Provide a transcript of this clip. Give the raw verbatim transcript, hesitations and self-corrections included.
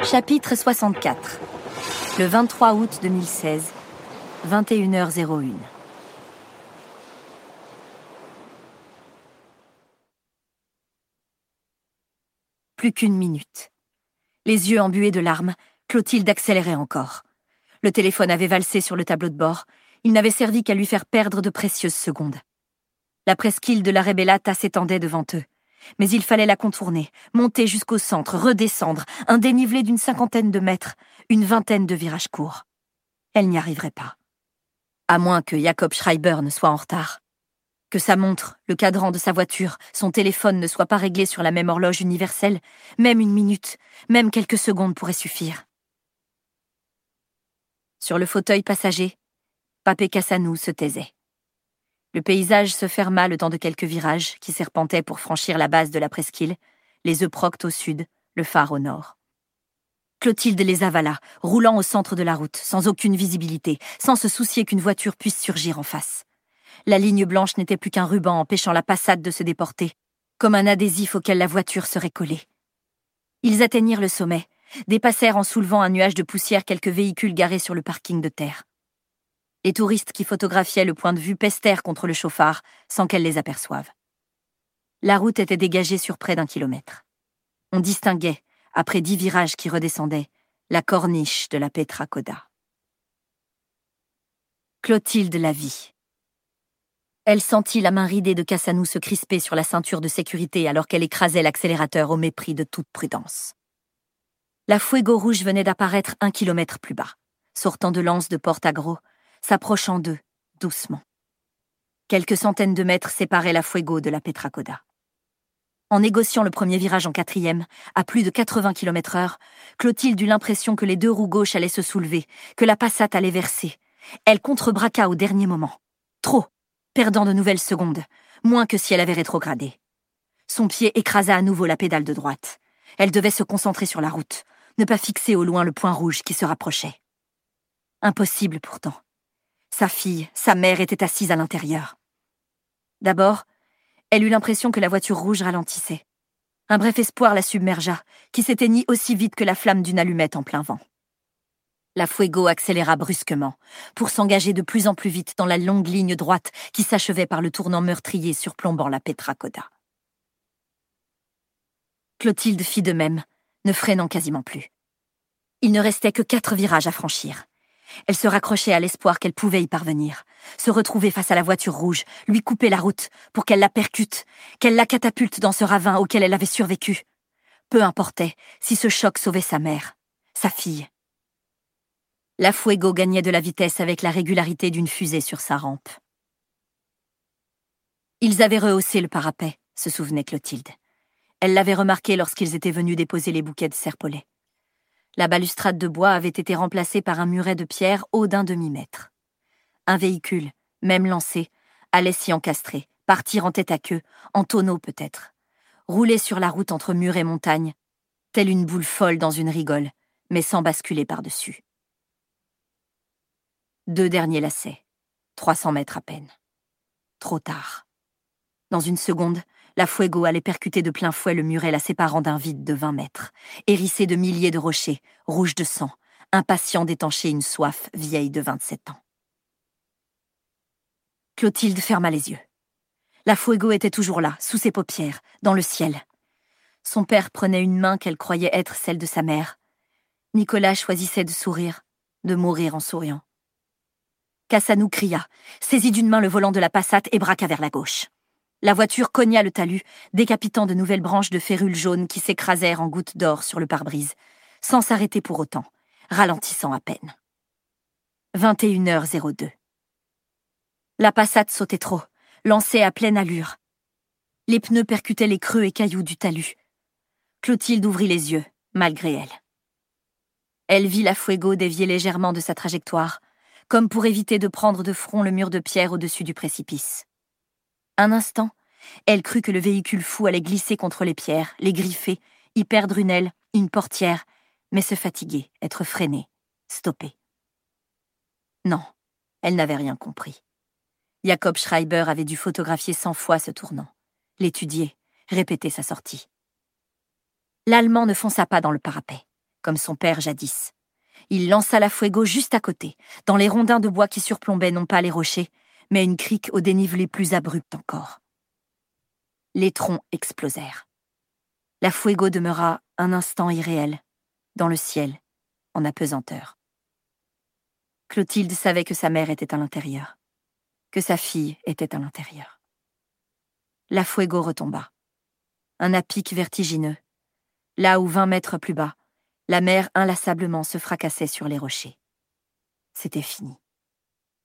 Chapitre soixante-quatre. Le vingt-trois août deux mille seize, vingt et une heures zéro une. Plus qu'une minute. Les yeux embués de larmes, Clotilde accélérait encore. Le téléphone avait valsé sur le tableau de bord. Il n'avait servi qu'à lui faire perdre de précieuses secondes. La presqu'île de la Rebellata s'étendait devant eux. Mais il fallait la contourner, monter jusqu'au centre, redescendre, un dénivelé d'une cinquantaine de mètres, une vingtaine de virages courts. Elle n'y arriverait pas. À moins que Jakob Schreiber ne soit en retard. Que sa montre, le cadran de sa voiture, son téléphone ne soient pas réglés sur la même horloge universelle, même une minute, même quelques secondes pourraient suffire. Sur le fauteuil passager, Papé Cassanou se taisait. Le paysage se ferma le temps de quelques virages qui serpentaient pour franchir la base de la presqu'île, les Euproctes au sud, le phare au nord. Clotilde les avala, roulant au centre de la route, sans aucune visibilité, sans se soucier qu'une voiture puisse surgir en face. La ligne blanche n'était plus qu'un ruban empêchant la passade de se déporter, comme un adhésif auquel la voiture serait collée. Ils atteignirent le sommet, dépassèrent en soulevant un nuage de poussière quelques véhicules garés sur le parking de terre. Les touristes qui photographiaient le point de vue pestèrent contre le chauffard, sans qu'elle les aperçoive. La route était dégagée sur près d'un kilomètre. On distinguait, après dix virages qui redescendaient, la corniche de la Petra Coda. Clotilde la vit. Elle sentit la main ridée de Cassanou se crisper sur la ceinture de sécurité alors qu'elle écrasait l'accélérateur au mépris de toute prudence. La Fuego rouge venait d'apparaître un kilomètre plus bas, sortant de l'anse de Portagro, s'approchant d'eux, doucement. Quelques centaines de mètres séparaient la Fuego de la Petra Coda. En négociant le premier virage en quatrième, à plus de quatre-vingts kilomètres heure, Clotilde eut l'impression que les deux roues gauches allaient se soulever, que la Passat allait verser. Elle contrebraqua au dernier moment. Trop, perdant de nouvelles secondes, moins que si elle avait rétrogradé. Son pied écrasa à nouveau la pédale de droite. Elle devait se concentrer sur la route, ne pas fixer au loin le point rouge qui se rapprochait. Impossible pourtant. Sa fille, sa mère étaient assises à l'intérieur. D'abord, elle eut l'impression que la voiture rouge ralentissait. Un bref espoir la submergea, qui s'éteignit aussi vite que la flamme d'une allumette en plein vent. La Fuego accéléra brusquement, pour s'engager de plus en plus vite dans la longue ligne droite qui s'achevait par le tournant meurtrier surplombant la Petra Coda. Clotilde fit de même, ne freinant quasiment plus. Il ne restait que quatre virages à franchir. Elle se raccrochait à l'espoir qu'elle pouvait y parvenir, se retrouver face à la voiture rouge, lui couper la route pour qu'elle la percute, qu'elle la catapulte dans ce ravin auquel elle avait survécu. Peu importait si ce choc sauvait sa mère, sa fille. La Fuego gagnait de la vitesse avec la régularité d'une fusée sur sa rampe. Ils avaient rehaussé le parapet, se souvenait Clotilde. Elle l'avait remarqué lorsqu'ils étaient venus déposer les bouquets de serpolets. La balustrade de bois avait été remplacée par un muret de pierre haut d'un demi-mètre. Un véhicule, même lancé, allait s'y encastrer, partir en tête à queue, en tonneau peut-être, rouler sur la route entre mur et montagne, telle une boule folle dans une rigole, mais sans basculer par-dessus. Deux derniers lacets, trois cents mètres à peine. Trop tard. Dans une seconde, la Fuego allait percuter de plein fouet le muret la séparant d'un vide de vingt mètres, hérissé de milliers de rochers, rouges de sang, impatients d'étancher une soif vieille de vingt-sept ans. Clotilde ferma les yeux. La Fuego était toujours là, sous ses paupières, dans le ciel. Son père prenait une main qu'elle croyait être celle de sa mère. Nicolas choisissait de sourire, de mourir en souriant. Cassanou cria, saisit d'une main le volant de la Passat et braqua vers la gauche. La voiture cogna le talus, décapitant de nouvelles branches de férules jaunes qui s'écrasèrent en gouttes d'or sur le pare-brise, sans s'arrêter pour autant, ralentissant à peine. vingt et une heures zéro deux. La Passat sautait trop, lançait à pleine allure. Les pneus percutaient les creux et cailloux du talus. Clotilde ouvrit les yeux, malgré elle. Elle vit la Fuego dévier légèrement de sa trajectoire, comme pour éviter de prendre de front le mur de pierre au-dessus du précipice. Un instant, elle crut que le véhicule fou allait glisser contre les pierres, les griffer, y perdre une aile, une portière, mais se fatiguer, être freinée, stoppée. Non, elle n'avait rien compris. Jakob Schreiber avait dû photographier cent fois ce tournant, l'étudier, répéter sa sortie. L'Allemand ne fonça pas dans le parapet. comme son père jadis. Il lança la Fuego juste à côté, dans les rondins de bois qui surplombaient non pas les rochers, mais une crique au dénivelé plus abrupt encore. Les troncs explosèrent. La Fuego demeura un instant irréelle, dans le ciel, en apesanteur. Clotilde savait que sa mère était à l'intérieur, que sa fille était à l'intérieur. La Fuego retomba. Un à pic vertigineux, là où vingt mètres plus bas, la mer inlassablement se fracassait sur les rochers. C'était fini.